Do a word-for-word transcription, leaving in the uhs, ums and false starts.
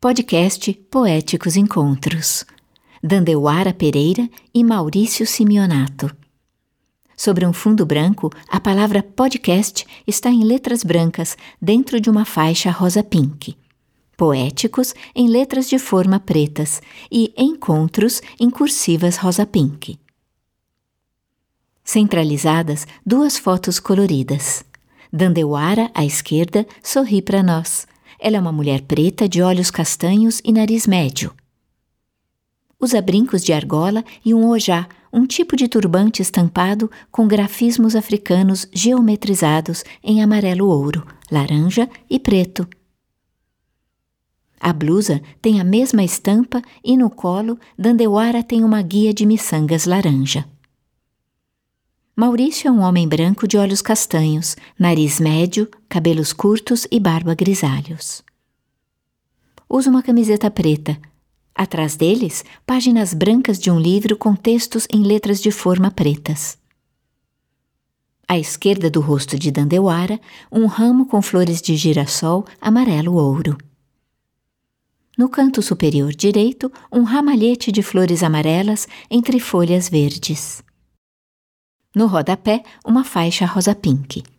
Podcast Poéticos Encontros. Dandeuara Pereira e Maurício Simeonato. Sobre um fundo branco, a palavra podcast está em letras brancas dentro de uma faixa rosa pink. Poéticos em letras de forma pretas e encontros em cursivas rosa pink. Centralizadas, duas fotos coloridas. Dandeuara, à esquerda, sorri para nós. Ela é uma mulher preta de olhos castanhos e nariz médio. Usa brincos de argola e um ojá, um tipo de turbante estampado com grafismos africanos geometrizados em amarelo-ouro, laranja e preto. A blusa tem a mesma estampa e no colo, Dandeuara tem uma guia de miçangas laranja. Maurício é um homem branco de olhos castanhos, nariz médio, cabelos curtos e barba grisalhos. Usa uma camiseta preta. Atrás deles, páginas brancas de um livro com textos em letras de forma pretas. À esquerda do rosto de Dandeuara, um ramo com flores de girassol amarelo-ouro. No canto superior direito, um ramalhete de flores amarelas entre folhas verdes. No rodapé, uma faixa rosa pink.